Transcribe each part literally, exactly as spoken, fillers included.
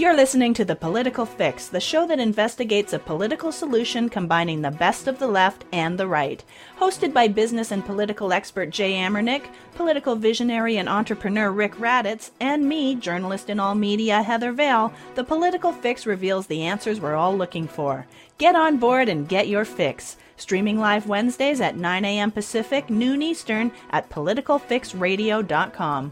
You're listening to The Political Fix, the show that investigates a political solution combining the best of the left and the right. Hosted by business and political expert Jay Amernick, political visionary and entrepreneur Rick Raditz, and me, journalist in all media Heather Vale, The Political Fix reveals the answers we're all looking for. Get on board and get your fix. Streaming live Wednesdays at nine a.m. Pacific, noon Eastern at political fix radio dot com.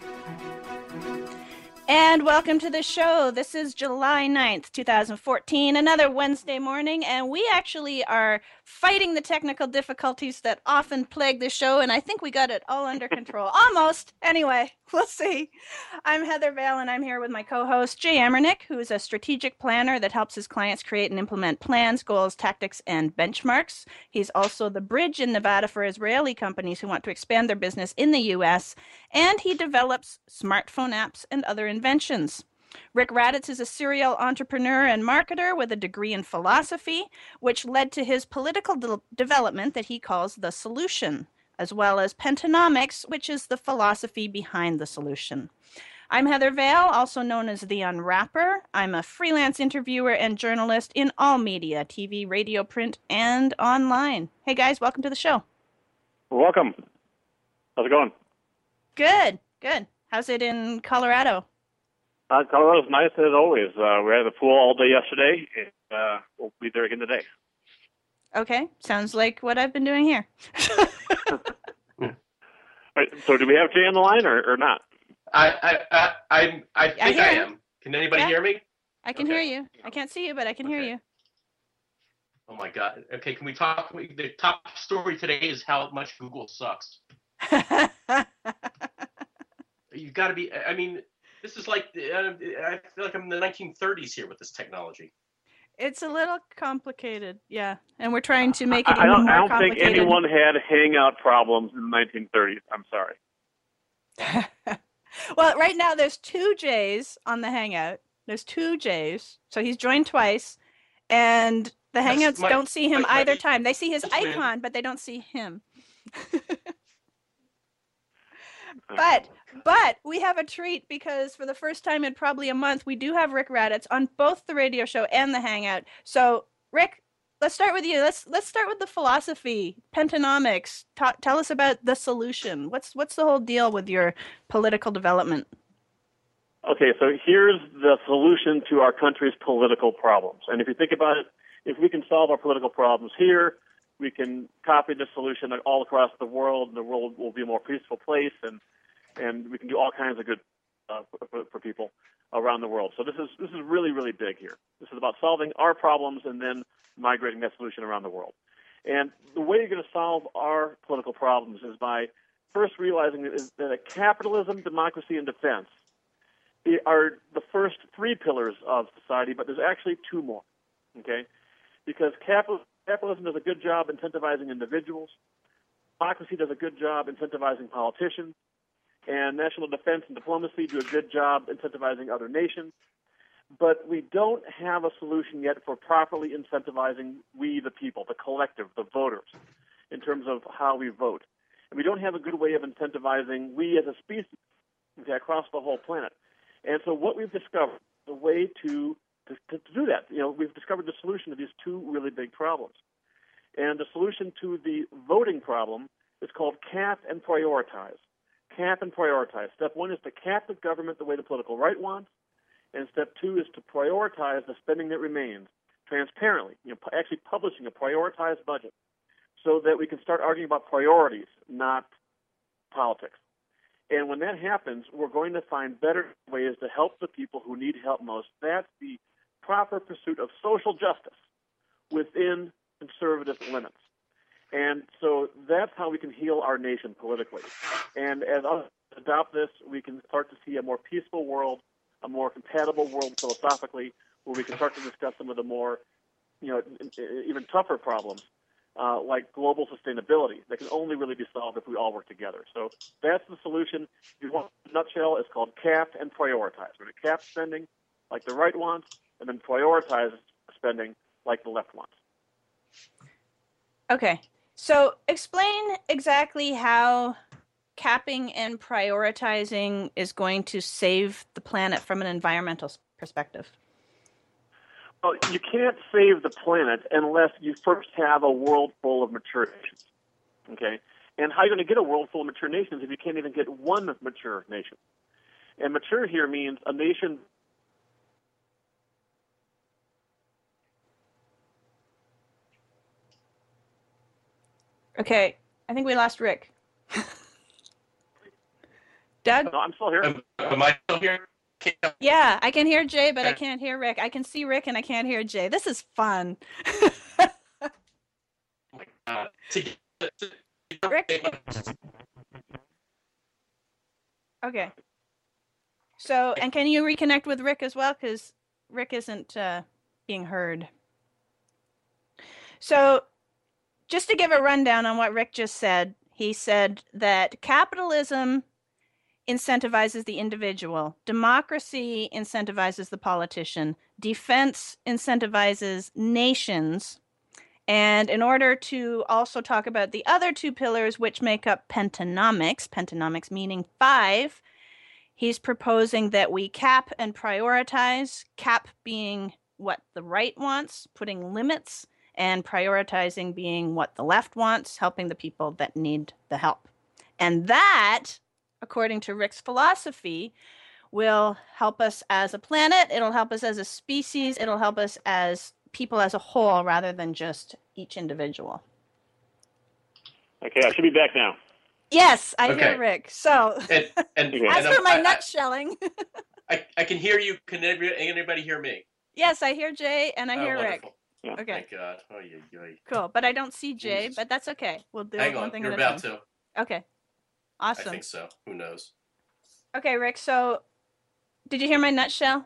And welcome to the show. This is July ninth, twenty fourteen, another Wednesday morning, and we actually are fighting the technical difficulties that often plague the show, and I think we got it all under control. Almost. Anyway, we'll see. I'm Heather Vale, and I'm here with my co-host, Jay Amernick, who is a strategic planner that helps his clients create and implement plans, goals, tactics, and benchmarks. He's also the bridge in Nevada for Israeli companies who want to expand their business in the U S, and he develops smartphone apps and other inventions. Rick Raditz is a serial entrepreneur and marketer with a degree in philosophy, which led to his political de- development that he calls The Solution, as well as Pentanomics, which is the philosophy behind the solution. I'm Heather Vale, also known as The Unwrapper. I'm a freelance interviewer and journalist in all media, T V, radio, print, and online. Hey guys, welcome to the show. Welcome. How's it going? Good, good. How's it in Colorado? Uh, Colorado's nice as always. Uh, we had the pool all day yesterday, and uh, we'll be there again today. Okay, sounds like what I've been doing here. Right, so do we have Jay on the line or, or not? I I I I, I think I, I am. Can anybody yeah. hear me? I can okay. hear you. I can't see you, but I can okay. hear you. Oh my God. Okay, can we talk? The top story today is how much Google sucks. You've got to be. I mean, this is like uh, I feel like I'm in the nineteen thirties here with this technology. It's a little complicated, yeah, and we're trying to make it I, even I don't, more I don't complicated. think anyone had hangout problems in the nineteen thirties. I'm sorry. Well, right now there's two J's on the Hangout. There's two J's, so he's joined twice, and the That's Hangouts my, don't see him my, either my, time. They see his icon, man. but they don't see him. But but we have a treat because for the first time in probably a month, we do have Rick Raditz on both the radio show and the Hangout. So, Rick, let's start with you. Let's let's start with the philosophy, Pentanomics. Ta- tell us about The Solution. What's what's the whole deal with your political development? Okay, so here's the solution to our country's political problems. And if you think about it, if we can solve our political problems here, we can copy the solution all across the world, and the world will be a more peaceful place, and and we can do all kinds of good uh, for, for people around the world. So this is this is really, really big here. This is about solving our problems and then migrating that solution around the world. And the way you're going to solve our political problems is by first realizing that, that capitalism, democracy, and defense are the first three pillars of society, but there's actually two more, okay? Because capital, capitalism does a good job incentivizing individuals, democracy does a good job incentivizing politicians, and national defense and diplomacy do a good job incentivizing other nations. But we don't have a solution yet for properly incentivizing we, the people, the collective, the voters, in terms of how we vote. And we don't have a good way of incentivizing we as a species, okay, across the whole planet. And so what we've discovered, the way to, to, to do that, you know, we've discovered the solution to these two really big problems. And the solution to the voting problem is called cap and prioritize. Cap and prioritize. Step one is to cap the government the way the political right wants, and step two is to prioritize the spending that remains transparently, you know, actually publishing a prioritized budget so that we can start arguing about priorities, not politics. And when that happens, we're going to find better ways to help the people who need help most. That's the proper pursuit of social justice within conservative limits. And so that's how we can heal our nation politically. And as others adopt this, we can start to see a more peaceful world, a more compatible world philosophically, where we can start to discuss some of the more, you know, even tougher problems, uh, like global sustainability, that can only really be solved if we all work together. So that's the solution. If you want a nutshell, it's called cap and prioritize. We're going to cap spending like the right wants, and then prioritize spending like the left wants. Okay. So explain exactly how capping and prioritizing is going to save the planet from an environmental perspective? Well, you can't save the planet unless you first have a world full of mature nations. Okay? And how are you going to get a world full of mature nations if you can't even get one mature nation? And mature here means a nation. Okay, I think we lost Rick. Doug? No, I'm still here. Am, am I still here? Can't- Yeah, I can hear Jay, but I Okay. can't hear Rick. I can see Rick and I can't hear Jay. This is fun. uh, to get- to- Rick? Okay. So, and can you reconnect with Rick as well? Because Rick isn't uh, being heard. So, just to give a rundown on what Rick just said, he said that capitalism incentivizes the individual, democracy incentivizes the politician, defense incentivizes nations, and in order to also talk about the other two pillars which make up pentanomics, pentanomics meaning five, he's proposing that we cap and prioritize, cap being what the right wants, putting limits, and prioritizing being what the left wants, helping the people that need the help. And that, according to Rick's philosophy, will help us as a planet, it'll help us as a species, it'll help us as people as a whole rather than just each individual. Okay, I should be back now. Yes, I Okay. hear Rick. So, And, and, Okay. as and for my I, nutshelling, I, I, I can hear you. Can anybody, anybody hear me? yes, I hear Jay and I Oh, hear Rick. wonderful. Yeah. Okay, Thank God. Oh, yeah, yeah. cool. But I don't see Jay, Jesus. but that's okay. We'll do Hang it one on. thing You're at a about time. to. Okay, I awesome. think so. Who knows? Okay, Rick, so did you hear my nutshell?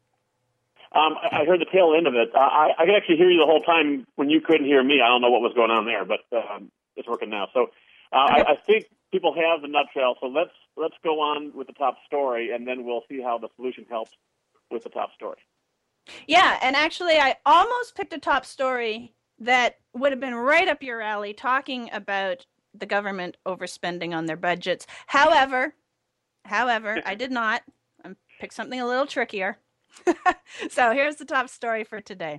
Um, I I heard the tail end of it. Uh, I, I could actually hear you the whole time when you couldn't hear me. I don't know what was going on there, but um, it's working now. So uh, Okay. I, I think people have the nutshell. So let's let's go on with the top story, and then we'll see how the solution helps with the top story. Yeah, and actually, I almost picked a top story that would have been right up your alley, talking about the government overspending on their budgets. However, however, I did not. I picked something a little trickier. So here's the top story for today.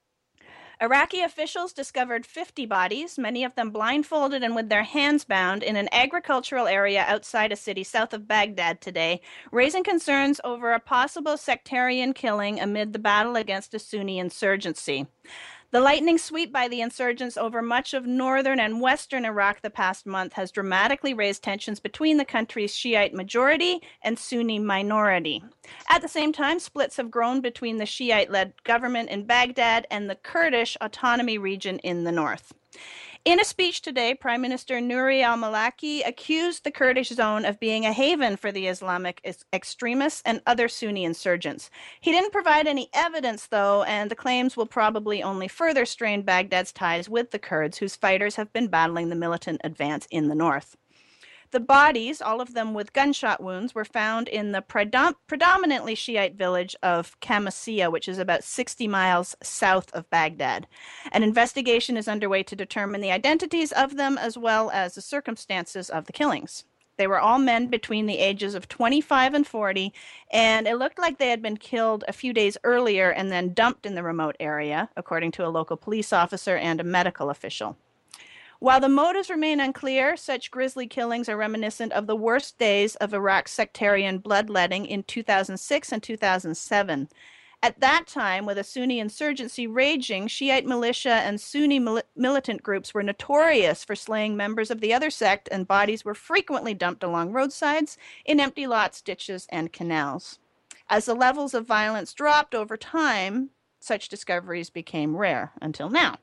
Iraqi officials discovered fifty bodies, many of them blindfolded and with their hands bound, in an agricultural area outside a city south of Baghdad today, raising concerns over a possible sectarian killing amid the battle against a Sunni insurgency. The lightning sweep by the insurgents over much of northern and western Iraq the past month has dramatically raised tensions between the country's Shiite majority and Sunni minority. At the same time, splits have grown between the Shiite-led government in Baghdad and the Kurdish autonomy region in the north. In a speech today, Prime Minister Nouri al-Maliki accused the Kurdish zone of being a haven for the Islamic extremists and other Sunni insurgents. He didn't provide any evidence, though, and the claims will probably only further strain Baghdad's ties with the Kurds, whose fighters have been battling the militant advance in the north. The bodies, all of them with gunshot wounds, were found in the predom- predominantly Shiite village of Qamishiyya, which is about sixty miles south of Baghdad. An investigation is underway to determine the identities of them as well as the circumstances of the killings. They were all men between the ages of twenty-five and forty, and it looked like they had been killed a few days earlier and then dumped in the remote area, according to a local police officer and a medical official. While the motives remain unclear, such grisly killings are reminiscent of the worst days of Iraq's sectarian bloodletting in two thousand six and two thousand seven. At that time, with a Sunni insurgency raging, Shiite militia and Sunni mil- militant groups were notorious for slaying members of the other sect, and bodies were frequently dumped along roadsides, in empty lots, ditches, and canals. As the levels of violence dropped over time, such discoveries became rare until now.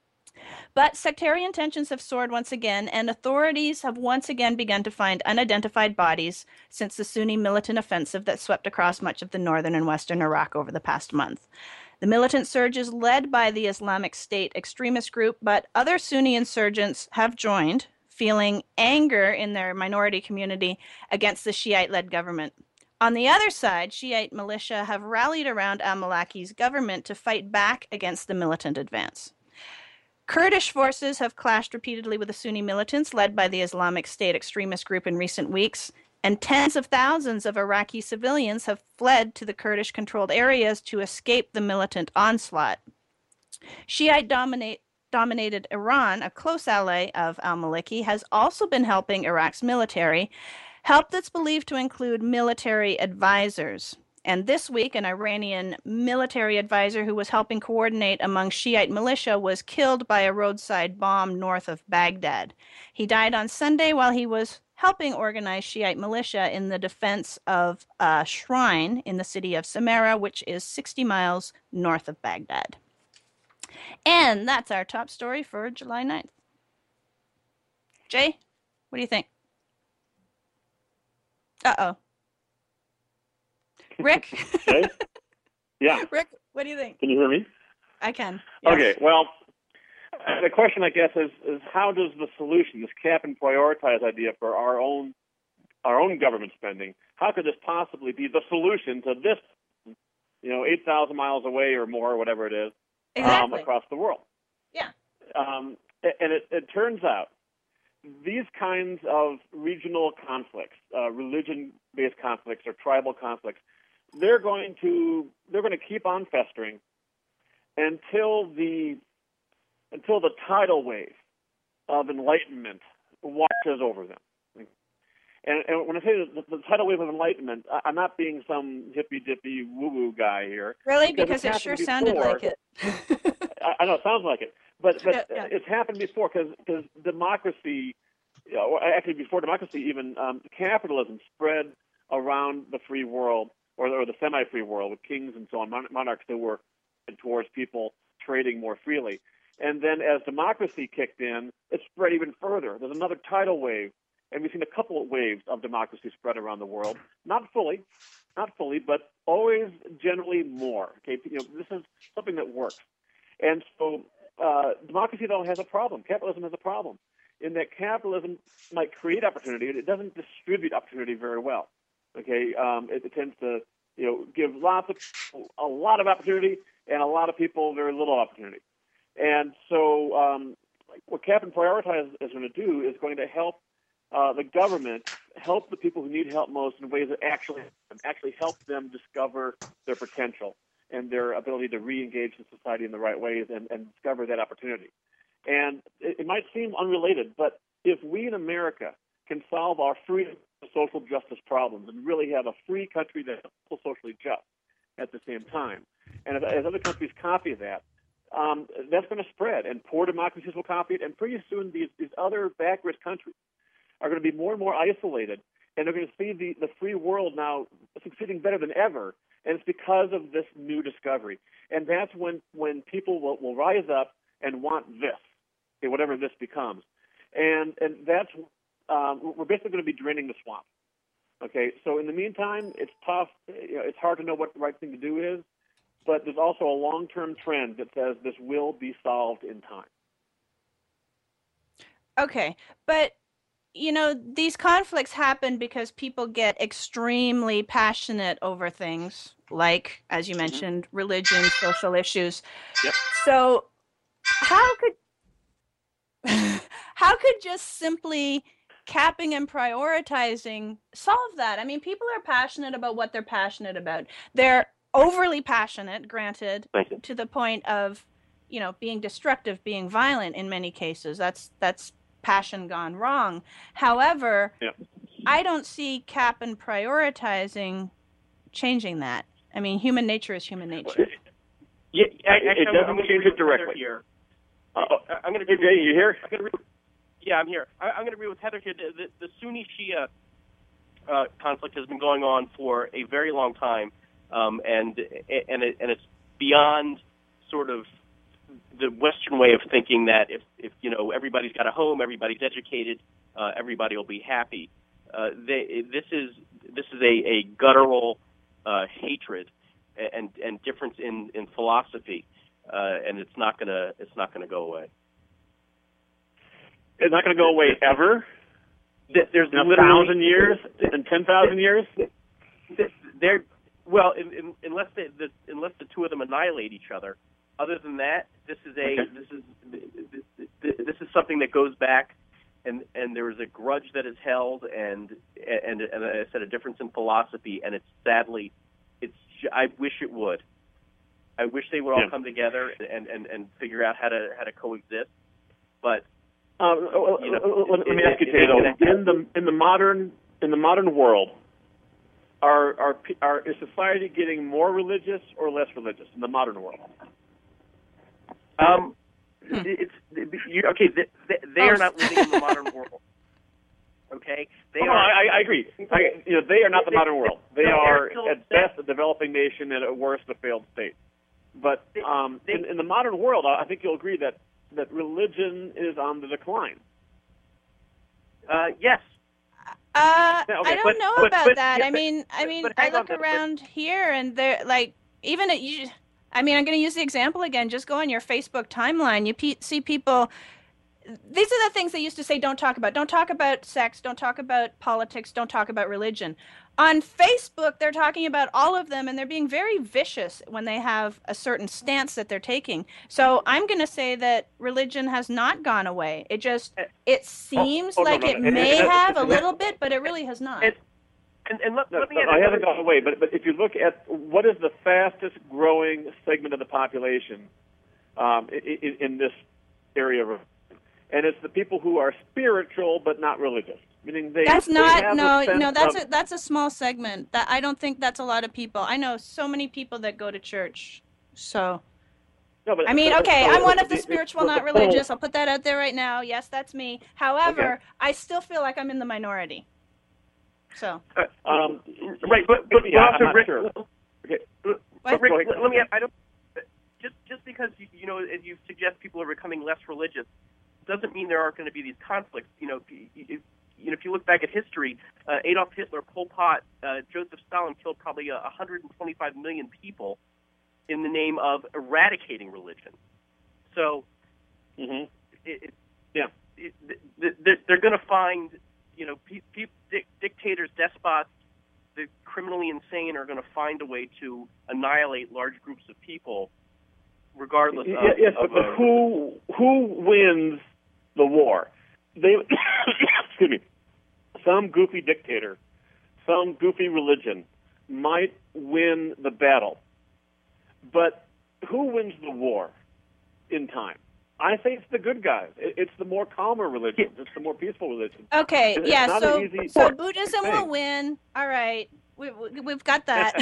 But sectarian tensions have soared once again, and authorities have once again begun to find unidentified bodies since the Sunni militant offensive that swept across much of the northern and western Iraq over the past month. The militant surge is led by the Islamic State extremist group, but other Sunni insurgents have joined, feeling anger in their minority community against the Shiite-led government. On the other side, Shiite militia have rallied around al-Malaki's government to fight back against the militant advance. Kurdish forces have clashed repeatedly with the Sunni militants led by the Islamic State extremist group in recent weeks, and tens of thousands of Iraqi civilians have fled to the Kurdish-controlled areas to escape the militant onslaught. Shiite dominate, dominated Iran, a close ally of al-Maliki, has also been helping Iraq's military, help that's believed to include military advisors. And this week, an Iranian military advisor who was helping coordinate among Shiite militia was killed by a roadside bomb north of Baghdad. He died on Sunday while he was helping organize Shiite militia in the defense of a shrine in the city of Samarra, which is sixty miles north of Baghdad. And that's our top story for July ninth. Jay, what do you think? Uh-oh. Rick? Okay. Yeah. Rick, what do you think? Can you hear me? I can. Yes. Okay. Well, uh, the question, I guess, is is how does the solution, this cap and prioritize idea for our own our own government spending, how could this possibly be the solution to this, you know, eight thousand miles away or more, or whatever it is, Exactly. um, across the world? Yeah. Um, and it, it turns out these kinds of regional conflicts, uh, religion-based conflicts or tribal conflicts, they're going to they're going to keep on festering until the until the tidal wave of enlightenment washes over them. And, and when I say the, the tidal wave of enlightenment, I, I'm not being some hippy-dippy woo-woo guy here. Really? Because, Because it sure sounded before. like it. I, I know it sounds like it, but but Yeah, yeah. it's happened before because democracy, you know, actually before democracy even, um, capitalism spread around the free world or, or the semi-free world with kings and so on, mon- monarchs that were towards people trading more freely. And then as democracy kicked in, it spread even further. There's another tidal wave, and we've seen a couple of waves of democracy spread around the world. Not fully, not fully, but always generally more. Okay, you know, this is something that works. And so uh, democracy, though, has a problem. Capitalism has a problem in that capitalism might create opportunity, and it doesn't distribute opportunity very well. Okay, um, it, it tends to, you know, give lots of a lot of opportunity and a lot of people very little opportunity. And so, um, what Cap and Prioritize is going to do is going to help uh, the government help the people who need help most in ways that actually actually help them discover their potential and their ability to re-engage in society in the right ways and, and discover that opportunity. And it, it might seem unrelated, but if we in America can solve our free social justice problems and really have a free country that's also socially just at the same time, and if, as other countries copy that, um, that's going to spread, and poor democracies will copy it, and pretty soon these, these other backward countries are going to be more and more isolated, and they're going to see the, the free world now succeeding better than ever, and it's because of this new discovery. And that's when, when people will, will rise up and want this, okay, whatever this becomes. And and that's, um, we're basically going to be draining the swamp. Okay, so in the meantime, it's tough. You know, it's hard to know what the right thing to do is, but there's also a long-term trend that says this will be solved in time. Okay, but you know, these conflicts happen because people get extremely passionate over things like, as you mentioned, mm-hmm. religion, social issues. Yep. So how could how could just simply capping and prioritizing solve that? I mean, people are passionate about what they're passionate about. They're overly passionate, granted, to the point of, you know, being destructive, being violent in many cases. That's that's passion gone wrong. However, yep. I don't see cap and prioritizing changing that. I mean, human nature is human nature. Yeah, I, it, it doesn't change it directly. Here. Uh, I'm going to. Hey, Jay, you here? I'm gonna, yeah, I'm here. I, I'm going to agree with Heather here. The, the, the Sunni Shia uh, conflict has been going on for a very long time, um, and and it, and it's beyond sort of the Western way of thinking that if, if you know everybody's got a home, everybody's educated, uh, everybody will be happy. Uh, they, this is this is a, a guttural uh, hatred and and difference in, in philosophy, uh, and it's not gonna it's not gonna go away. It's not going to go away ever. There's in a thousand years, in ten thousand years. They're well, in, in, unless they, the, unless the two of them annihilate each other. Other than that, this is a okay. this is this, this is something that goes back and and there is a grudge that is held, and and and I said a difference in philosophy, and it's sadly, it's I wish it would. I wish they would all yeah. come together and, and, and figure out how to how to coexist. But um, you know, let, let me it, ask you, it, Jay, though, it, it, in the in the modern in the modern world, are are are is society getting more religious or less religious in the modern world? Um, it's you, okay. They, they, they are not living in the modern world. Okay, they oh, are. I, I agree. I, you know, they are not the they, modern world. They no, are still, at best a developing nation and at worst a failed state. But um, they, in, in the modern world, I think you'll agree that, that religion is on the decline. Uh, yes. Uh, Yeah, okay. I don't But- know but- about but- that. yeah, I but- mean, I but- mean, but I hang on, look but- but- around here, and they're like, even at you. I mean, I'm going to use the example again. Just go on your Facebook timeline. You pe- see people. These are the things they used to say, don't talk about. Don't talk about sex. Don't talk about politics. Don't talk about religion. On Facebook, they're talking about all of them, and they're being very vicious when they have a certain stance that they're taking. So I'm going to say that religion has not gone away. It just, it seems oh, no, like no, it no. may And- and- have a and- little bit, but it really has not. And, and, and let, No, let me no, add I haven't another- gone away, but, but if you look at what is the fastest growing segment of the population um, in, in this area of, and it's the people who are spiritual but not religious. Meaning they, That's they not have no a sense no that's of, a that's a small segment. That I don't think that's a lot of people. I know so many people that go to church. So no, but, I mean, but- okay, so I'm one of the- the spiritual, the not whole- religious. I'll put that out there right now. Yes, that's me. However, Okay. I still feel like I'm in the minority. So Uh, Um, right, but but, yeah, but also, I'm not Rick, sure. Okay. but What? Rick, Go ahead. let, let me. I don't. Just just because you, you know, as you suggest, people are becoming less religious, doesn't mean there aren't going to be these conflicts. You know, if, if, you know, if you look back at history, uh, Adolf Hitler, Pol Pot, uh, Joseph Stalin killed probably uh, one hundred twenty-five million people in the name of eradicating religion. So, Mm-hmm. it, it, Yeah. it, they're, they're going to find, you know, pe- pe- dic- dictators, despots, the criminally insane are going to find a way to annihilate large groups of people, regardless of. Yes, yes, of but, but uh, who who wins the war? They excuse me. Some goofy dictator, some goofy religion might win the battle, but who wins the war in time? I think it's the good guys. It, it's the more calmer religion. It's the more peaceful religion. okay, It's yeah. not So an easy so thing. Buddhism will win. All right, we, we we've got that.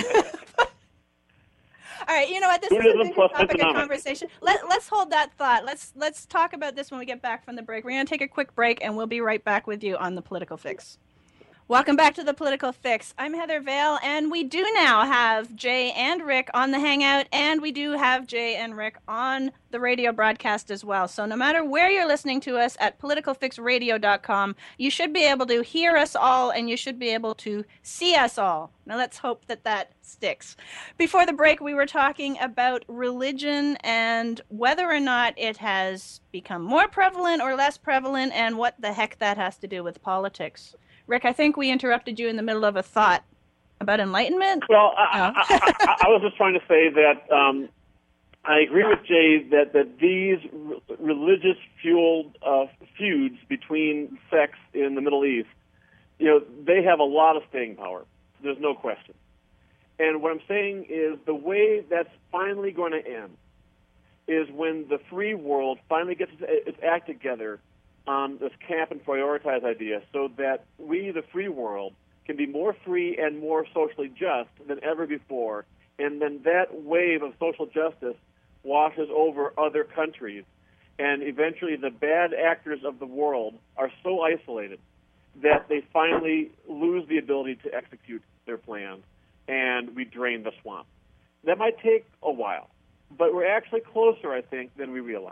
All right, you know what? This is a Buddhism bigger plus topic of economics. conversation. Let, let's hold that thought. Let's let's talk about this when we get back from the break. We're going to take a quick break, and we'll be right back with you on The Political Fix. Welcome back to The Political Fix. I'm Heather Vale, and we do now have Jay and Rick on the Hangout, and we do have Jay and Rick on the radio broadcast as well. So no matter where you're listening to us at political fix radio dot com, you should be able to hear us all, and you should be able to see us all. Now let's hope that that sticks. Before the break, we were talking about religion and whether or not it has become more prevalent or less prevalent, and what the heck that has to do with politics. Rick, I think we interrupted you in the middle of a thought about enlightenment. Well, I, Oh. I, I, I was just trying to say that um, I agree with Jay that, that these re- religious-fueled uh, feuds between sects in the Middle East, you know, they have a lot of staying power. There's no question. And what I'm saying is the way that's finally going to end is when the free world finally gets its act together on this cap and prioritize idea so that we, the free world, can be more free and more socially just than ever before. And then that wave of social justice washes over other countries. And eventually the bad actors of the world are so isolated that they finally lose the ability to execute their plans, and we drain the swamp. That might take a while, but we're actually closer, I think, than we realize.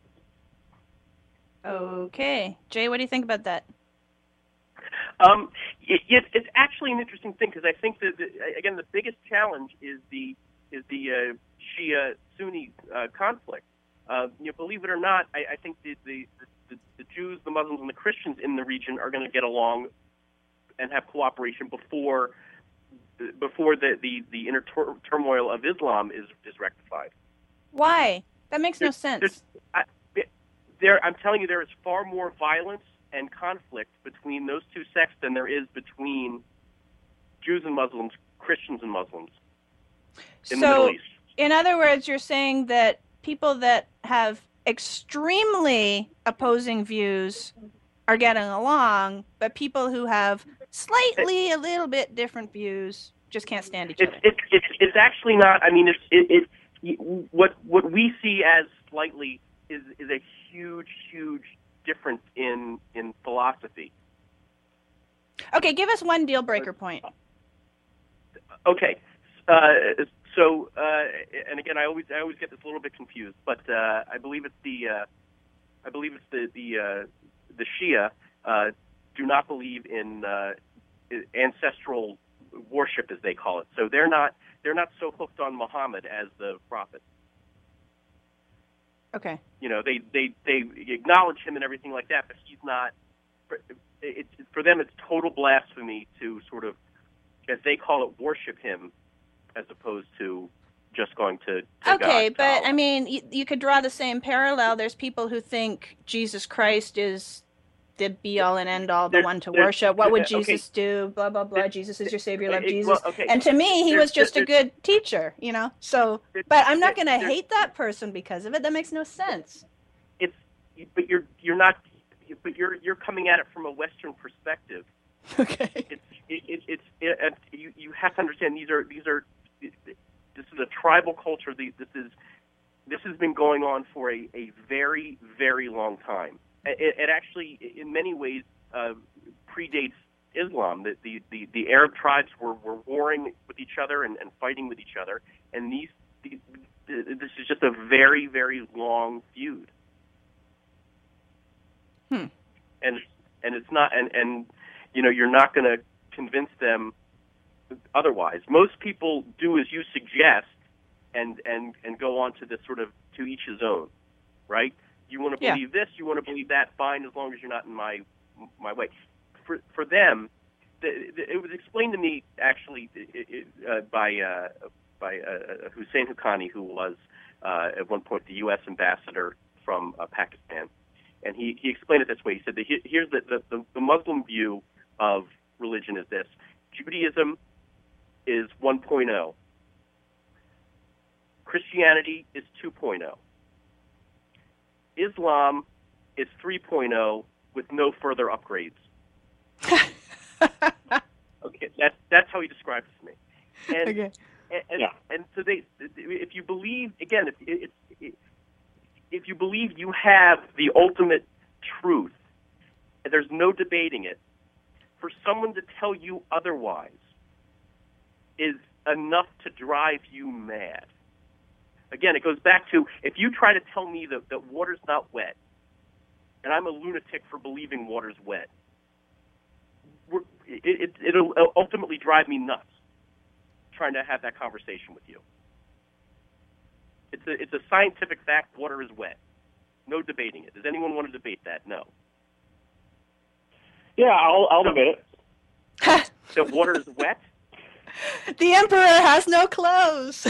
Okay. Jay, what do you think about that? Um, it, it, it's actually an interesting thing because I think that the, again the biggest challenge is the is the uh, Shia Sunni uh, conflict. Uh, you know, believe it or not, I, I think the, the, the, the Jews, the Muslims, and the Christians in the region are going to get along and have cooperation before before the the, the inner tur- turmoil of Islam is is rectified. Why? That makes no There's- sense. there's- I, there, I'm telling you, there is far more violence and conflict between those two sects than there is between Jews and Muslims, Christians and Muslims in so, the Middle East. In other words, you're saying that people that have extremely opposing views are getting along, but people who have slightly a little bit different views just can't stand each it's, other. It's, it's, it's actually not. I mean, it's, it, it, what what we see as slightly is is a huge, huge difference in in philosophy. Okay, give us one deal breaker point. Okay, uh, so uh, and again, I always I always get this a little bit confused, but uh, I believe it's the uh, I believe it's the the uh, the Shia uh, do not believe in uh, ancestral worship, as they call it. So they're not they're not so hooked on Muhammad as the prophet. Okay. You know, they, they, they acknowledge him and everything like that, but he's not. For, it, for them, it's total blasphemy to sort of, as they call it, worship him, as opposed to just going to. to okay, God, but to I mean, you, you could draw the same parallel. There's people who think Jesus Christ is the be all and end all, the there's, one to worship. What would Jesus okay. do? Blah blah blah. Jesus is your savior. Love it, Jesus. Well, okay. And to me, he there's, was just a good teacher. You know. So, but I'm not going to hate that person because of it. That makes no sense. It's, but you're you're not, but you're you're coming at it from a Western perspective. Okay. It's it, it, it's it, you you have to understand these are these are this is a tribal culture. This is this has been going on for a, a very very long time. It, it actually, in many ways, uh, predates Islam. The, the, the, the Arab tribes were, were warring with each other and, and fighting with each other, and these, these this is just a very, very long feud. Hmm. And and it's not, and, and you know, you're not going to convince them otherwise. Most people do as you suggest, and and and go on to this sort of to each his own, right? You want to believe yeah. this, you want to believe that, fine, as long as you're not in my my way. For for them, the, the, it was explained to me actually it, uh, by uh, by uh, Hussein Haqqani, who was uh, at one point the U S ambassador from uh, Pakistan, and he, he explained it this way. He said, that here's the, the, the Muslim view of religion is this: Judaism is one point oh, Christianity is two point oh. Islam is three point oh with no further upgrades. Okay, that's that's how he describes it to me. And, okay. And, and, yeah. and so they, if you believe, again, if if if you believe you have the ultimate truth, and there's no debating it, for someone to tell you otherwise is enough to drive you mad. Again, it goes back to, if you try to tell me that, that water's not wet, and I'm a lunatic for believing water's wet, we're, it, it, it'll ultimately drive me nuts trying to have that conversation with you. It's a, it's a scientific fact, water is wet. No debating it. Does anyone want to debate that? No. Yeah, I'll, I'll so, debate it. That water is wet? The emperor has no clothes.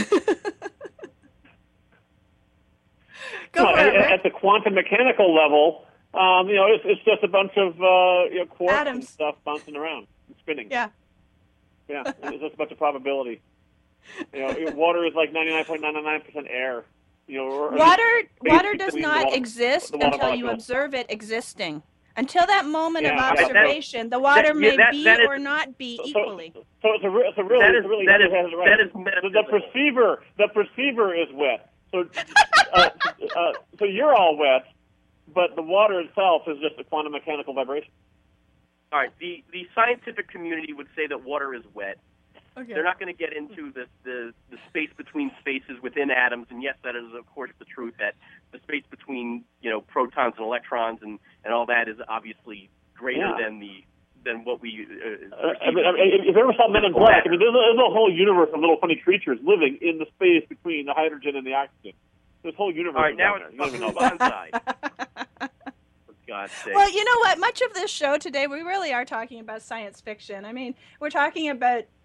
Go no, for at, it, Rick. At the quantum mechanical level, um, you know, it's, it's just a bunch of uh, you know, quarks Atoms. and stuff bouncing around and spinning. Yeah. Yeah, it's just a bunch of probability. You know, water is like ninety-nine point nine nine percent air. You know, or, water water does the not water, exist the water until you molecule. observe it existing. Until that moment Yeah, of that- observation, the water that- may yeah, that- be that is- or not be So- equally. So it's a, re- it's a really, That is, it's a really that is, has it right. that is the, the metaphysical. perceiver, the perceiver is wet. So, uh, uh, so you're all wet, but the water itself is just a quantum mechanical vibration. All right, the, the scientific community would say that water is wet. Okay. They're not going to get into the, the, the space between spaces within atoms, and yes, that is, of course, the truth, that the space between, you know, protons and electrons and, and all that is obviously greater Yeah. than the than what we uh, Uh, I mean, I mean, if you ever saw Men in Black, I mean, there's a, there's a whole universe of little funny creatures living in the space between the hydrogen and the oxygen. This whole universe All right, is now down it's there. You don't fucking even know about bonsai. For God's sake. Well, you know what? Much of this show today, we really are talking about science fiction. I mean, we're talking about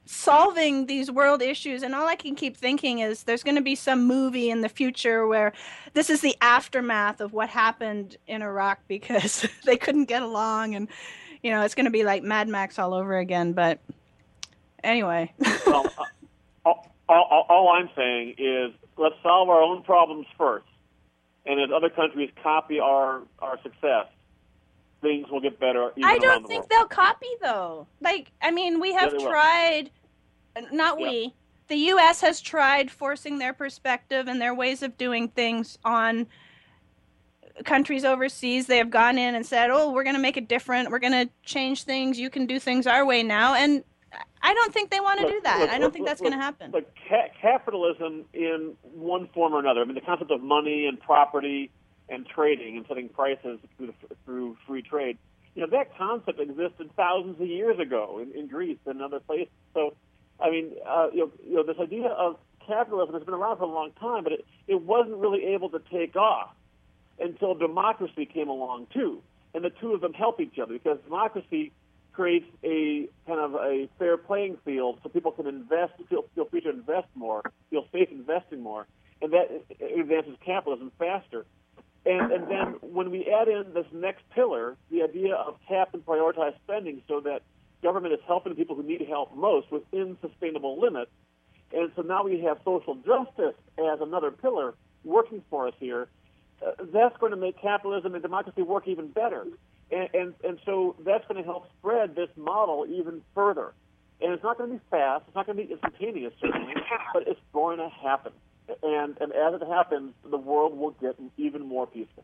solving these world issues, and all I can keep thinking is there's going to be some movie in the future where this is the aftermath of what happened in Iraq because they couldn't get along, and you know it's going to be like Mad Max all over again. But anyway. Well, uh, all, all, all I'm saying is let's solve our own problems first, and as other countries copy our our success, things will get better. Even I don't the think world. they'll copy, though. Like, I mean, we have yeah, tried, not yeah. we, the U S has tried forcing their perspective and their ways of doing things on countries overseas. They have gone in and said, oh, we're going to make it different. We're going to change things. You can do things our way now. And I don't think they want to look, do that. Look, I don't look, think that's look, going to happen. But ca- capitalism in one form or another, I mean, the concept of money and property and trading and setting prices through, the, through free trade, you know, that concept existed thousands of years ago in, in Greece and other places. So, I mean, uh, you know, you know, this idea of capitalism has been around for a long time, but it, it wasn't really able to take off until democracy came along, too. And the two of them help each other because democracy creates a kind of a fair playing field so people can invest, feel, feel free to invest more, feel safe investing more, and that advances capitalism faster. And, and then when we add in this next pillar, the idea of cap and prioritize spending so that government is helping the people who need help most within sustainable limits, and so now we have social justice as another pillar working for us here, uh, that's going to make capitalism and democracy work even better. And, and, and so that's going to help spread this model even further. And it's not going to be fast, it's not going to be instantaneous, certainly, but it's going to happen. And, and as it happens, the world will get even more peaceful.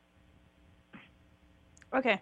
Okay.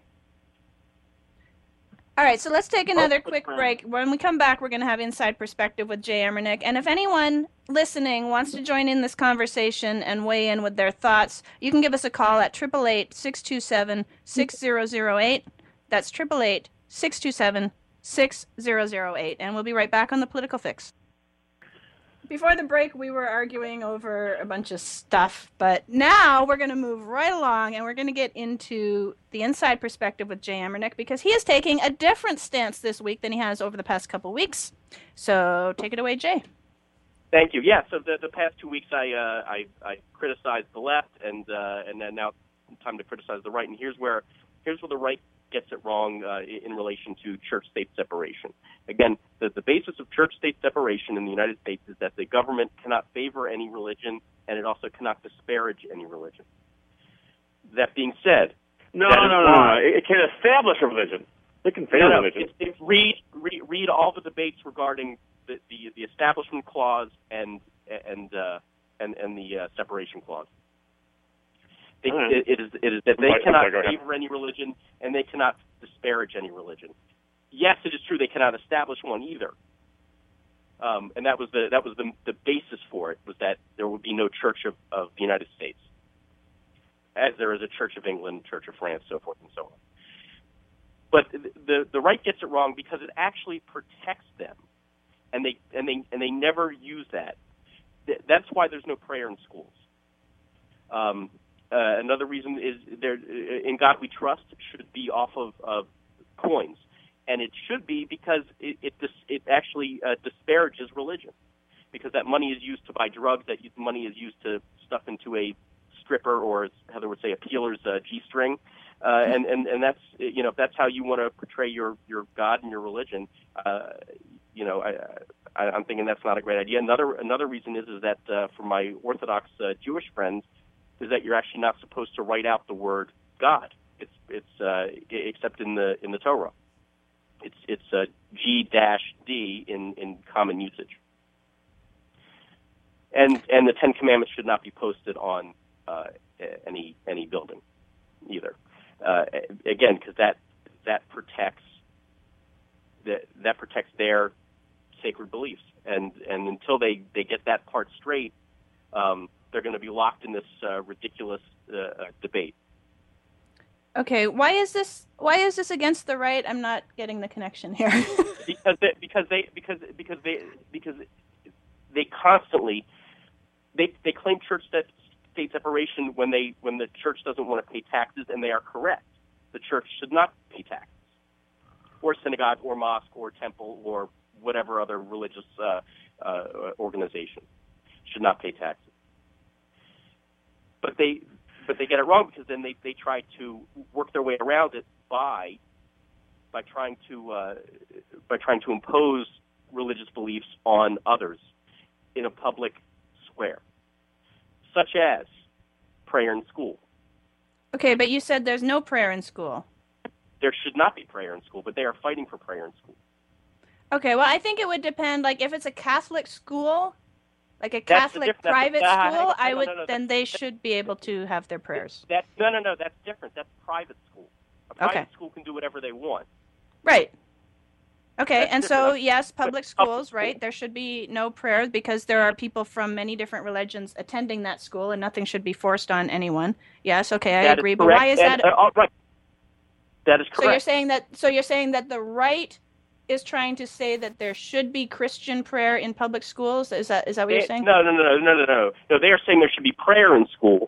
All right, so let's take another Oh, quick friend. break. When we come back, we're going to have Inside Perspective with Jay Emernick. And if anyone listening wants to join in this conversation and weigh in with their thoughts, you can give us a call at eight eight eight, six two seven, six zero zero eight. That's eight eight eight, six two seven, six zero zero eight. And we'll be right back on The Political Fix. Before the break, we were arguing over a bunch of stuff, but now we're going to move right along and we're going to get into the Inside Perspective with Jay Emernick because he is taking a different stance this week than he has over the past couple weeks. So take it away, Jay. Thank you. Yeah, so the, the past two weeks I, uh, I I criticized the left, and uh, and then now it's time to criticize the right. And here's where here's where the right gets it wrong uh, in relation to church-state separation. Again, the, the basis of church-state separation in the United States is that the government cannot favor any religion, and it also cannot disparage any religion. That being said, no, that no, no, no, it can establish a religion. It can favor no, no, religion. It, it, read, read read all the debates regarding the, the, the Establishment Clause and and uh, and and the uh, Separation Clause. They, right. it, it is it is that they Right, cannot okay, favor any religion and they cannot disparage any religion. Yes, it is true they cannot establish one either. Um, and that was the that was the the basis for it, was that there would be no Church of, of the United States, as there is a Church of England, Church of France, so forth and so on. But the the right gets it wrong because it actually protects them, and they and they and they never use that. That's why there's no prayer in schools. Um, uh, another reason is there in God We Trust should be off of, of coins, and it should be because it it, dis, it actually uh, disparages religion, because that money is used to buy drugs, that money is used to stuff into a stripper, or as Heather would say, a peeler's uh, G-string. Uh, and, and, and that's, you know, if that's how you want to portray your, your God and your religion, uh, you know, I, I, I'm thinking that's not a great idea. Another another reason is is that uh, for my Orthodox uh, Jewish friends, is that you're actually not supposed to write out the word God. It's it's uh, except in the in the Torah. It's it's uh, G dash D in, in common usage. And and the Ten Commandments should not be posted on uh, any any building either. Uh, again, because that that protects that that protects their sacred beliefs, and and until they, they get that part straight, um, they're going to be locked in this uh, ridiculous uh, debate. Okay, why is this why is this against the right? I'm not getting the connection here. because they, because they because because they because they constantly they they claim church that. State separation when they when the church doesn't want to pay taxes, and they are correct. The church should not pay taxes, or synagogue, or mosque, or temple, or whatever other religious uh, uh, organization. Should not pay taxes. But they but they get it wrong because then they, they try to work their way around it by by trying to uh, by trying to impose religious beliefs on others in a public square, such as prayer in school. Okay, but you said there's no prayer in school. There should not be prayer in school, but they are fighting for prayer in school. Okay, well, I think it would depend. Like, if it's a Catholic school, like a Catholic private that's, uh, school, no, I no, would no, no, then they should be able to have their prayers. That no, no, no. That's different. That's private school. A private Okay. school can do whatever they want. Right. Okay, That's and so, different. yes, public But schools, public right? There should be no prayers because there are people from many different religions attending that school, and nothing should be forced on anyone. Yes, okay, I That agree. is But correct. why is and, that? Uh, all right. That is correct. So you're saying that? So you're saying that the right is trying to say that there should be Christian prayer in public schools? Is that is that what They- you're saying? No, no, no, no, no, no. No, they are saying there should be prayer in school,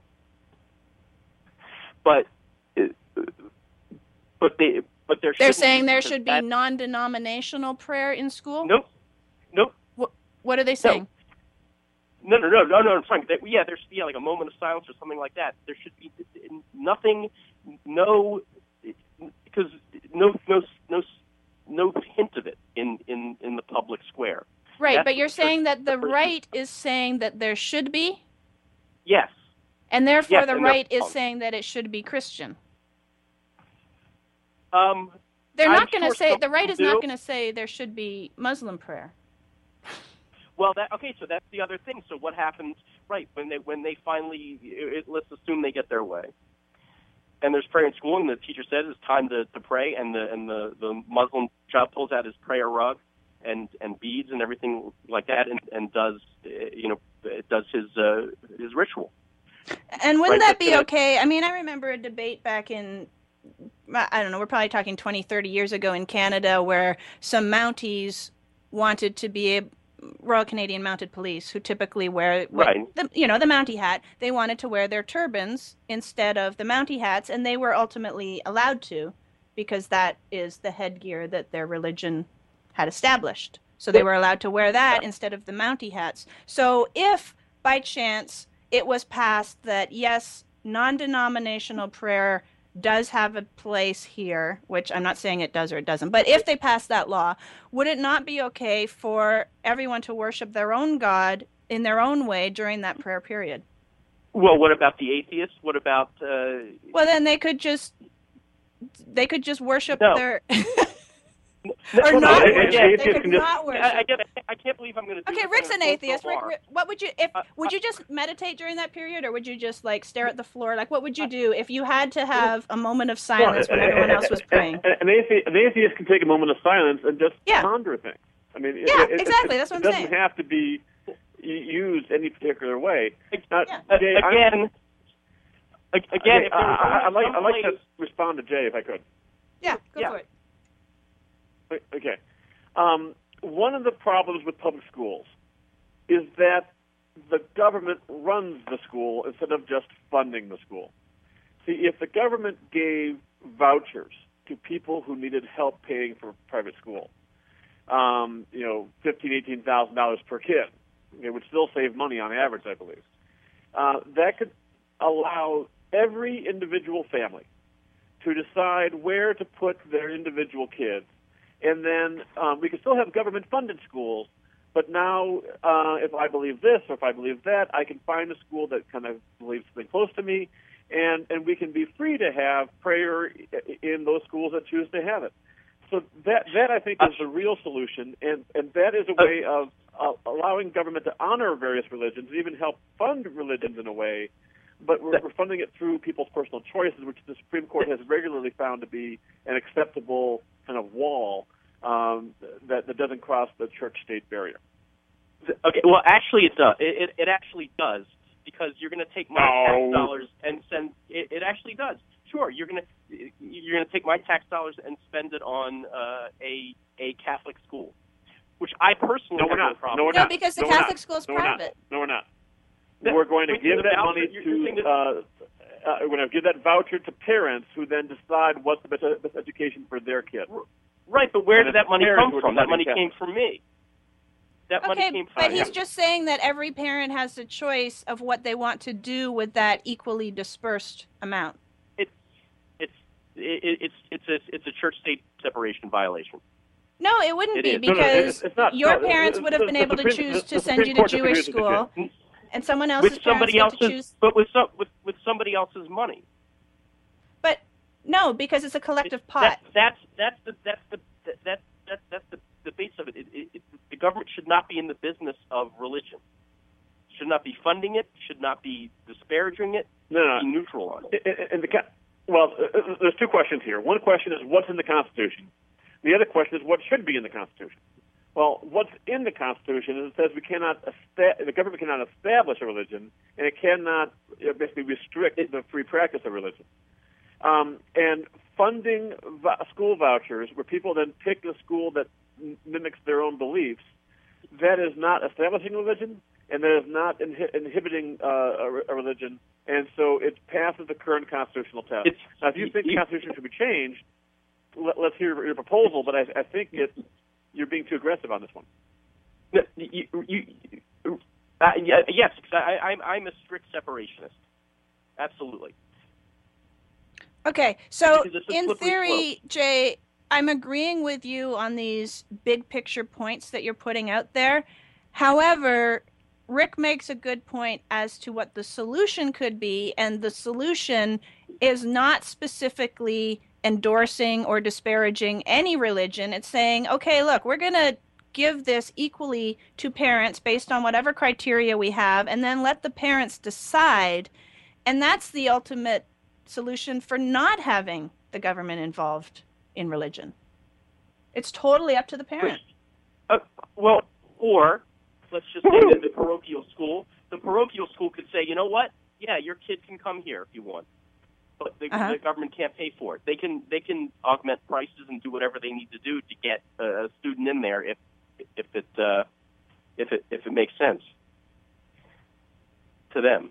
but uh, but they but there. They're shouldn't saying there because should be that- non-denominational prayer in school? Nope. Nope. What, what are they saying? No, no, no, no, no. I'm sorry. That, yeah, there should be like a moment of silence or something like that. There should be nothing, no, because no, no, no, no hint of it in, in, in the public square. Right, That's but you're the saying that the separation. right is saying that there should be, Yes. and therefore Yes, the and they're right is wrong. saying that it should be Christian. Um, They're I'm not going to sure say some the right people is not do. going to say there should be Muslim prayer. Well, that okay. So that's the other thing. So what happens, right, when they when they finally, it, let's assume they get their way, and there's prayer in school, and the teacher says it's time to, to pray, and the and the, the Muslim child pulls out his prayer rug, and, and beads and everything like that, and, and does uh, you know does his uh, his ritual. And wouldn't Right, that that's be gonna- okay? I mean, I remember a debate back in, I don't know, we're probably talking twenty, thirty years ago in Canada where some Mounties wanted to be a Royal Canadian Mounted Police who typically wear, Right. the, you know, the Mountie hat. They wanted to wear their turbans instead of the Mountie hats, and they were ultimately allowed to because that is the headgear that their religion had established. So they were allowed to wear that instead of the Mountie hats. So if by chance it was passed that, yes, non-denominational prayer does have a place here, which I'm not saying it does or it doesn't, but if they pass that law, would it not be okay for everyone to worship their own God in their own way during that prayer period? Well, what about the atheists? What about? Uh, Well, then they could just they could just worship No. their no, or no, not no, worship. yeah, They atheists could can just- not worship. I, I get it. I can't believe I'm going to. do Okay, this. Rick's I'm an gonna go atheist. so Rick, far. Rick, what would you if Uh, would you just meditate during that period, or would you just like stare at the floor? Like, what would you do if you had to have a moment of silence when everyone else was praying? An, an, atheist, an atheist can take a moment of silence and just Yeah. ponder things. I mean, it- Yeah, it, it- exactly, It, that's what it I'm doesn't saying. have to be y- used any particular way. Now, Yeah. Uh, Jay, I'm- again, ag- again, okay, if there was I, I, I'd like, some I'd like to place- respond to Jay if I could. Yeah, go Yeah. for it. Okay. Um, one of the problems with public schools is that the government runs the school instead of just funding the school. See, if the government gave vouchers to people who needed help paying for private school, um, you know, fifteen, eighteen thousand dollars per kid, it would still save money on average, I believe. Uh, that could allow every individual family to decide where to put their individual kids. And then um, we can still have government-funded schools, but now uh, if I believe this or if I believe that, I can find a school that kind of believes something close to me, and, and we can be free to have prayer in those schools that choose to have it. So that, that I think, is the real solution, and, and that is a way of uh, allowing government to honor various religions, and even help fund religions in a way, but we're, we're funding it through people's personal choices, which the Supreme Court has regularly found to be an acceptable kind of wall um, that, that doesn't cross the church-state barrier. Okay, well, actually, it does. It, it, it actually does, because you're going to take my No. tax dollars and send. It, it actually does. Sure, you're going to you're going to take my tax dollars and spend it on uh, a a Catholic school, which I personally No, we're have not. no problem. No, we're No, not. because the No, we're Catholic not. school's No, we're not. private. No, we're not. That- We're going to wait, give the that voucher- money you're- you're saying to. that- Uh, uh, we're going to give that voucher to parents who then decide what's the best, best education for their kid. Right, but where And did it's that money parents come who are from? That funding money came Catholic. from me. That money Okay, came from but Uh, he's yeah. just saying that every parent has a choice of what they want to do with that equally dispersed amount. It's it's it, it's it's a it's a church-state separation violation. No, it wouldn't It be is. No, no, because it's, it's not. your no, parents the- would have the- been the able to Supreme- choose the- to the send Supreme you to Court Jewish disagrees with school, you. and someone else's With parents somebody get else's, to choose. but with some with, with somebody else's money. But no, because it's a collective It- pot. That's that's that's the that's the that that that's the the base of it. It, it, it. The government should not be in the business of religion. Should not be funding it. Should not be disparaging it. No, no. Be neutral on it. In- in the, ca- well, uh, uh, there's two questions here. One question is what's in the Constitution. The other question is what should be in the Constitution. Well, what's in the Constitution is it says we cannot esta- the government cannot establish a religion, and it cannot uh, basically restrict the free practice of religion. Um, and funding v- school vouchers, where people then pick a school that m- mimics their own beliefs, that is not establishing religion, and that is not inhi- inhibiting uh, a, re- a religion, and so it passes the current constitutional test. It's, Now, if you think the you, Constitution should be changed, let, let's hear your proposal, but I, I think it, you're being too aggressive on this one. you, you, you, uh, yeah, yes, because I, I'm I'm a strict separationist. Absolutely. Okay, so Because it's a in slippery theory, Jay, I'm agreeing with you on these big picture points that you're putting out there. However, Rick makes a good point as to what the solution could be, and the solution is not specifically endorsing or disparaging any religion. It's saying, okay, look, we're going to give this equally to parents based on whatever criteria we have, and then let the parents decide. And that's the ultimate solution for not having the government involved in religion. It's totally up to the parent. Uh, well, or let's just say that the parochial school, the parochial school could say, you know what? Yeah, your kid can come here if you want, but the, Uh-huh. the government can't pay for it. They can they can augment prices and do whatever they need to do to get a student in there if if it uh, if it if it makes sense to them.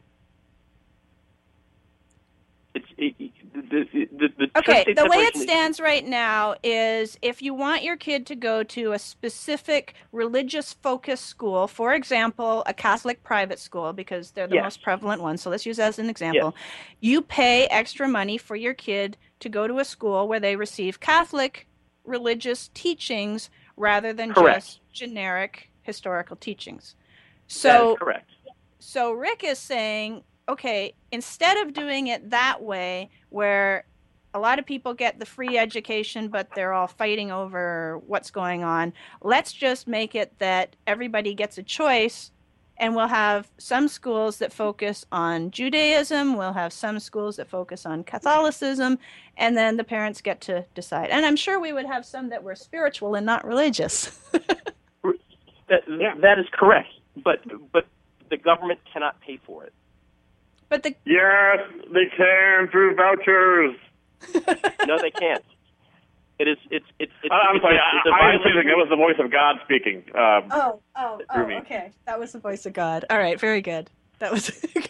It's it, it, the, the, the Okay, church-state the way it separation is- stands right now is if you want your kid to go to a specific religious focused school, for example, a Catholic private school, because they're the Yes. most prevalent ones, so let's use that as an example, you pay extra money for your kid to go to a school where they receive Catholic religious teachings rather than Correct. just generic historical teachings. that is So correct. So Rick is saying, okay, instead of doing it that way, where a lot of people get the free education, but they're all fighting over what's going on, let's just make it that everybody gets a choice, and we'll have some schools that focus on Judaism, we'll have some schools that focus on Catholicism, and then the parents get to decide. And I'm sure we would have some that were spiritual and not religious. That, Yeah. that is correct, but but the government cannot pay for it. But the Yes, they can through vouchers. No, they can't. It is it's it's. it's I, I'm it's, sorry, it's a I, I am violation. thinking that was the voice of God speaking. Um, Oh, oh, through oh, me. okay. That was the voice of God. All right, very good. That was.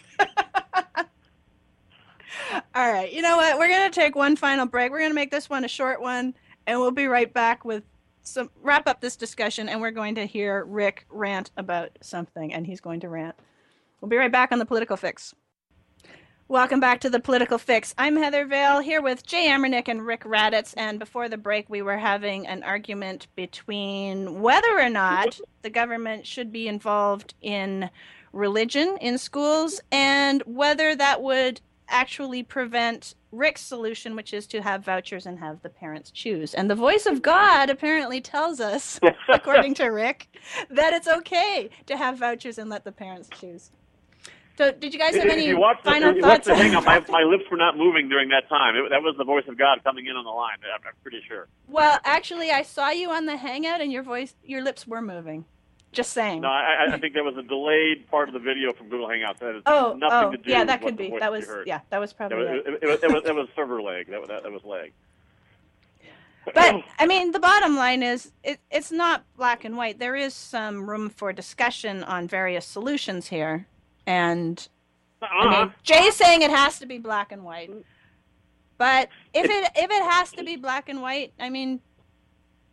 All right, you know what? We're going to take one final break. We're going to make this one a short one, and we'll be right back with some wrap up this discussion, and we're going to hear Rick rant about something, and he's going to rant. We'll be right back on the Political Fix. Welcome back to the Political Fix. I'm Heather Vale here with Jay Emernick and Rick Raditz, and before the break we were having an argument between whether or not the government should be involved in religion in schools and whether that would actually prevent Rick's solution, which is to have vouchers and have the parents choose. And the voice of God apparently tells us, according to Rick, that it's okay to have vouchers and let the parents choose. So did you guys have if any you watch the, final if you watch thoughts? the hang up, my, on- my lips were not moving during that time. It, that was the voice of God coming in on the line. I'm, I'm pretty sure. Well, actually, I saw you on the Hangout, and your voice, your lips were moving. Just saying. No, I, I think there was a delayed part of the video from Google Hangouts. That has oh, nothing oh, to do yeah, with that what could the be. voice That you was, heard. yeah, that was That probably was, it. it, it, was, it, was, it was server lag. That, was- that, that was lag. But I mean, the bottom line is, it, it's not black and white. There is some room for discussion on various solutions here, and I Uh-uh. mean, Jay's saying it has to be black and white. But if it if it has to be black and white, I mean,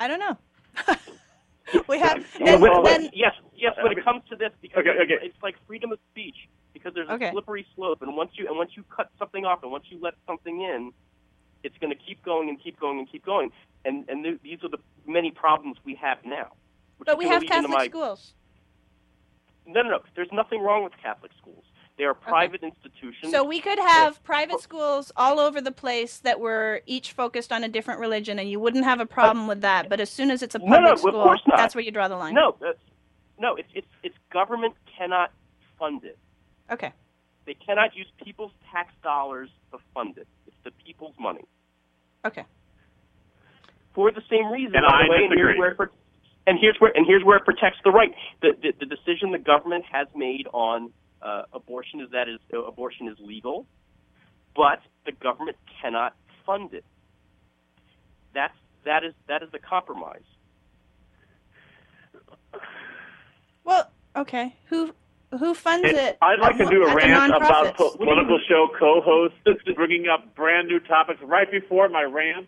I don't know. we have Yeah, and when, then, yes, yes. When it comes to this, because Okay, it's, okay. it's like freedom of speech, because there's a Okay. slippery slope, and once you and once you cut something off, and once you let something in, it's going to keep going and keep going and keep going, and and th- these are the many problems we have now. Which but is we gonna have lead into Catholic my, schools. No, no, no. There's nothing wrong with Catholic schools. They are private institutions. So we could have private schools all over the place that were each focused on a different religion, and you wouldn't have a problem with that. But as soon as it's a No, public no, of school, course not. that's where you draw the line. No, that's, no. It's it's it's government cannot fund it. Okay. They cannot use people's tax dollars to fund it. It's the people's money. Okay. For the same reason, And by I the way, and disagree. here's where it, pro- and here's where and here's where it protects the right. The the, the decision the government has made on uh, abortion is that is uh, abortion is legal, but the government cannot fund it. That's that is that is the compromise. Well, okay. Who who funds it? I'd like to at- do a at the rant about nonprofits? po- political show co-hosts bringing up brand new topics right before my rant.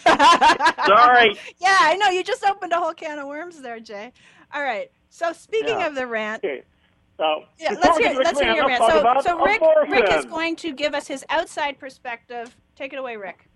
Sorry. Yeah, I know. You just opened a whole can of worms there, Jay. All right. So speaking Yeah. of the rant, Okay, so yeah, before let's we hear get to let's Rick's hear your rant, rant. let's talk So about so Rick Rick is abortion. going to give us his outside perspective. Take it away, Rick.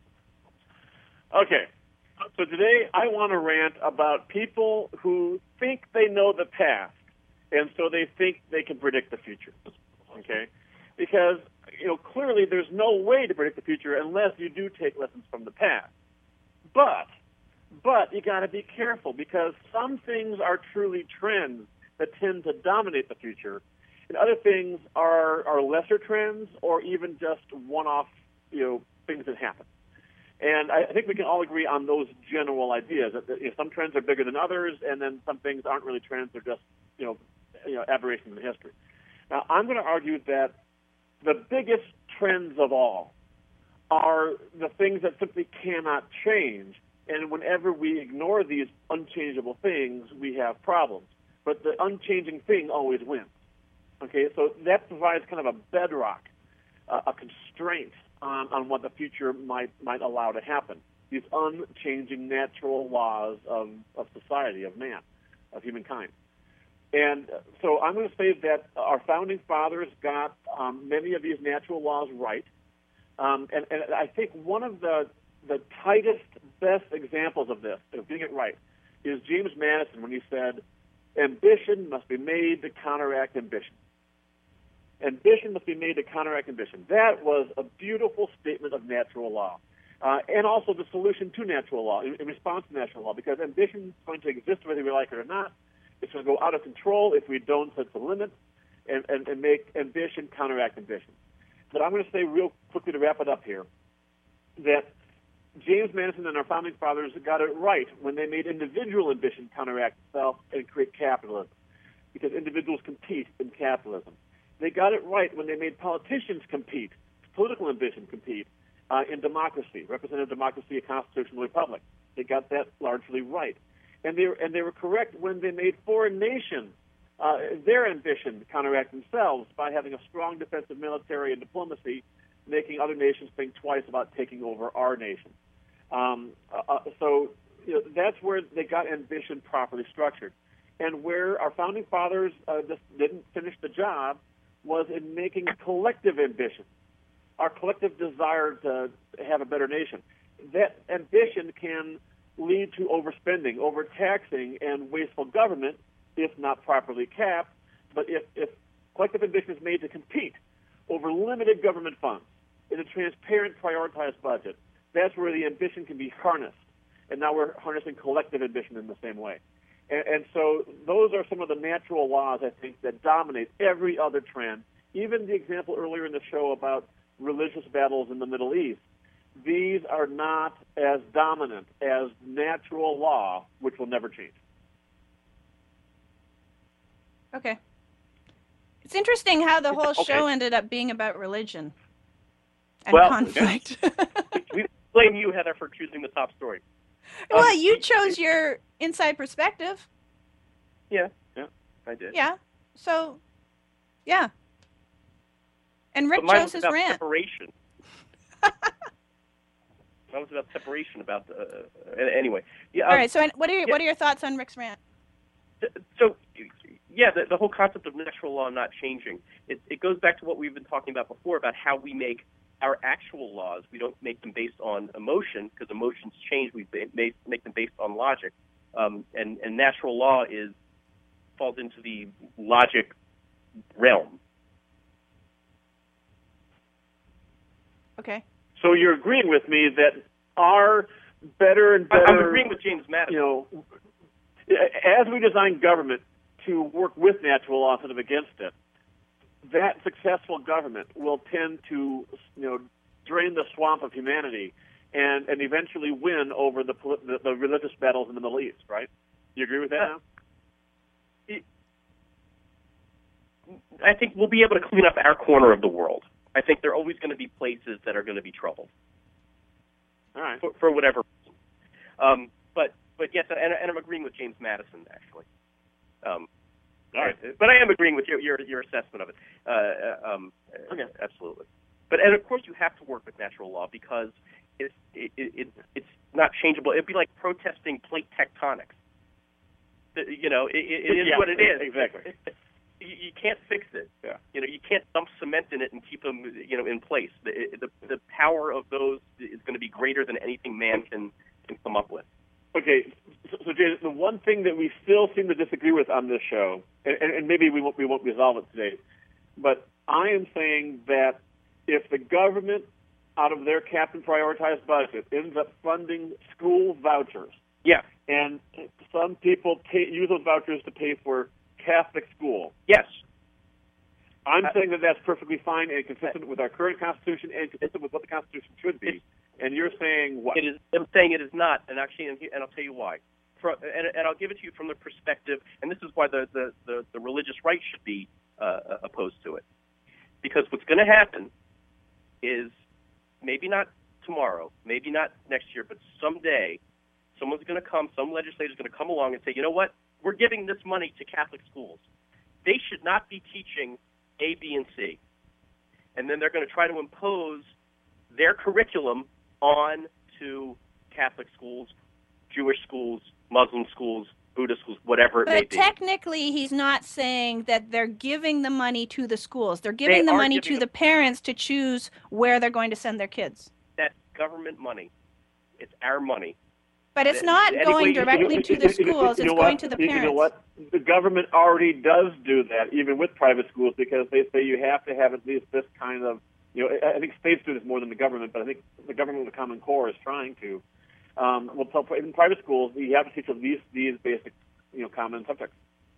Okay, so today I want to rant about people who think they know the past, and so they think they can predict the future. Okay, because you know clearly there's no way to predict the future unless you do take lessons from the past. But but you got to be careful because some things are truly trends that tend to dominate the future, and other things are are lesser trends or even just one-off you know things that happen. And I think we can all agree on those general ideas. That, that you know, some trends are bigger than others, and then some things aren't really trends; they're just you know, you know, aberrations in history. Now, I'm going to argue that the biggest trends of all are the things that simply cannot change. And whenever we ignore these unchangeable things, we have problems. But the unchanging thing always wins. Okay, so that provides kind of a bedrock, uh, a constraint on, on what the future might might allow to happen. These unchanging natural laws of, of society, of man, of humankind. And so I'm going to say that our founding fathers got um, many of these natural laws right. Um, and, and I think one of the the tightest, best examples of this, of getting it right, is James Madison when he said, ambition must be made to counteract ambition. Ambition must be made to counteract ambition. That was a beautiful statement of natural law. Uh, and also the solution to natural law, in, in response to natural law, because ambition is going to exist whether we like it or not. It's going to go out of control if we don't set the limits and, and, and make ambition counteract ambition. But I'm going to say real quickly to wrap it up here that James Madison and our founding fathers got it right when they made individual ambition counteract itself and create capitalism, because individuals compete in capitalism. They got it right when they made politicians compete, political ambition compete uh, in democracy, representative democracy, a constitutional republic. They got that largely right. And they, were, and they were correct when they made foreign nations uh, their ambition counteract themselves by having a strong defensive military and diplomacy, making other nations think twice about taking over our nation. Um, uh, so you know, that's where they got ambition properly structured. And where our founding fathers uh, just didn't finish the job was in making collective ambition, our collective desire to have a better nation. That ambition can lead to overspending, overtaxing, and wasteful government if not properly capped. But if, if collective ambition is made to compete over limited government funds in a transparent, prioritized budget, that's where the ambition can be harnessed. And now we're harnessing collective ambition in the same way. And, and so those are some of the natural laws, I think, that dominate every other trend. Even the example earlier in the show about religious battles in the Middle East, these are not as dominant as natural law, which will never change. Okay. It's interesting how the whole Okay. show ended up being about religion and Well, conflict. We blame you, Heather, for choosing the top story. Well, Um, you chose your inside perspective. Yeah, yeah, I did. Yeah. So, yeah. And Rick But mine chose was his about rant. separation. That was about separation. About the, uh, anyway. Yeah. All um, right. So, what are your, yeah. what are your thoughts on Rick's rant? So, yeah, the, the whole concept of natural law not changing. It, it goes back to what we've been talking about before about how we make our actual laws. We don't make them based on emotion because emotions change. We make, make them based on logic, um, and and natural law is falls into the logic realm. Okay. So you're agreeing with me that our better and better... I'm agreeing with James Madison. You know, as we design government to work with natural law instead of against it, that successful government will tend to, you know, drain the swamp of humanity and, and eventually win over the, the the religious battles in the Middle East, right? You agree with that now? It, I think we'll be able to clean up our corner of the world. I think there are always going to be places that are going to be troubled. All right. For, for whatever reason. Um, but, but yes, and, and I'm agreeing with James Madison, actually. Um, All right. But I am agreeing with your your, your assessment of it. Uh, um, okay. Absolutely. But and of course you have to work with natural law because it's it, it, it's not changeable. It'd be like protesting plate tectonics. You know, it, it is yeah, what it is. Exactly. You, you can't fix it. Yeah. You know, you can't dump cement in it and keep them, you know, in place. The the, the power of those is going to be greater than anything man can, can come up with. Okay, so, so Jay, the one thing that we still seem to disagree with on this show, and, and maybe we won't we won't resolve it today, but I am saying that if the government, out of their capped and prioritized budget, ends up funding school vouchers, yeah, and some people pay, use those vouchers to pay for Catholic school, yes, I'm uh, saying that that's perfectly fine and consistent with our current Constitution and consistent with what the Constitution should be. And you're saying what? It is. I'm saying it is not, and actually, and I'll tell you why. For, and, and I'll give it to you from the perspective, and this is why the the, the, the religious right should be uh, opposed to it, because what's going to happen is maybe not tomorrow, maybe not next year, but someday, someone's going to come, some legislator's going to come along and say, you know what, we're giving this money to Catholic schools. They should not be teaching A, B, and C, and then they're going to try to impose their curriculum on to Catholic schools, Jewish schools, Muslim schools, Buddhist schools, whatever it but may be. But technically, he's not saying that they're giving the money to the schools. They're giving they the money giving to the parents to choose where they're going to send their kids. That's government money. It's our money. But it's not Anyway, going you- directly you- to you- the you- schools. you It's know going what? to the You- parents. You know what? The government already does do that, even with private schools, because they say you have to have at least this kind of, you know, I think states do this more than the government, but I think the government with the Common Core is trying to. Um, well, in private schools, you have to teach at least these basic, you know, common subjects.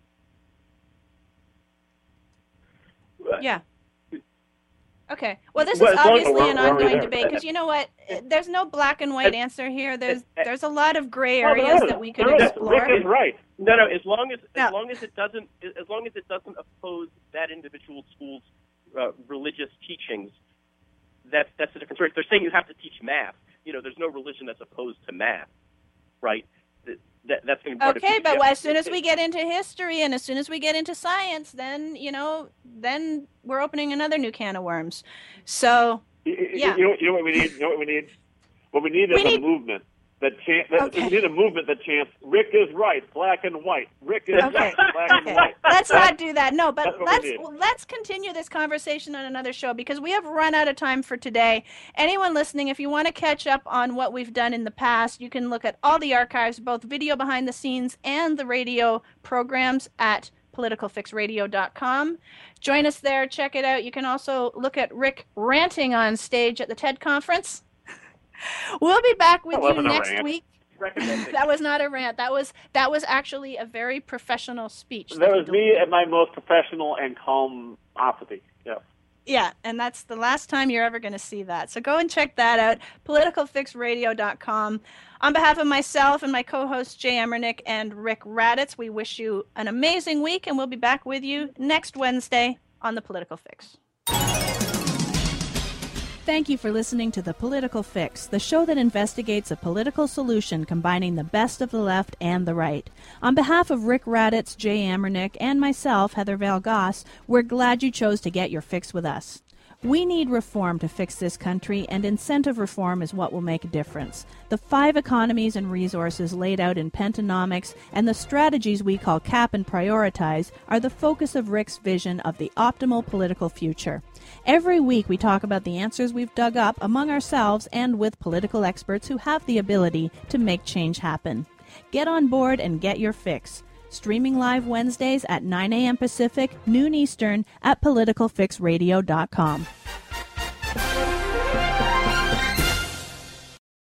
Yeah. Okay. Well, this Well, is as long as obviously we're- an we're already ongoing there. debate because you know what? There's no black and white answer here. There's there's a lot of gray Well, there areas is. that we could There is. explore. Rick is right. No, no. As long as No. as long as it doesn't as long as it doesn't oppose that individual school's uh, religious teachings, that's that's a different story. If they're saying you have to teach math, you know, there's no religion that's opposed to math, right? That, that, that's going to be part Okay, of but yeah. as soon as we get into history and as soon as we get into science, then you know, then we're opening another new can of worms. So You, Yeah. you, know, you know what we need? You know what we need? What we need is We a need- movement that chants. That, Okay. We need a movement that chants, "Rick is right, black and white. Rick is Okay. right, black and Okay, white." let's not do that. No, That's but what we let's need. well, let's continue this conversation on another show because we have run out of time for today. Anyone listening, if you want to catch up on what we've done in the past, you can look at all the archives, both video behind the scenes and the radio programs at political fix radio dot com. Join us there. Check it out. You can also look at Rick ranting on stage at the TED conference. We'll be back with That you wasn't a next rant. week. recommending. That was not a rant. That was that was actually a very professional speech. That he was me delivered. at my most professional and calm opposite. Yeah. Yeah, and that's the last time you're ever going to see that. So go and check that out, political fix radio dot com. On behalf of myself and my co-hosts Jay Emmernick and Rick Raditz, we wish you an amazing week, and we'll be back with you next Wednesday on The Political Fix. Thank you for listening to The Political Fix, the show that investigates a political solution combining the best of the left and the right. On behalf of Rick Raditz, Jay Emmernick, and myself, Heather Valgoss, we're glad you chose to get your fix with us. We need reform to fix this country, and incentive reform is what will make a difference. The five economies and resources laid out in Pentonomics and the strategies we call cap and prioritize are the focus of Rick's vision of the optimal political future. Every week we talk about the answers we've dug up among ourselves and with political experts who have the ability to make change happen. Get on board and get your fix. Streaming live Wednesdays at nine a.m. Pacific, noon Eastern at political fix radio dot com.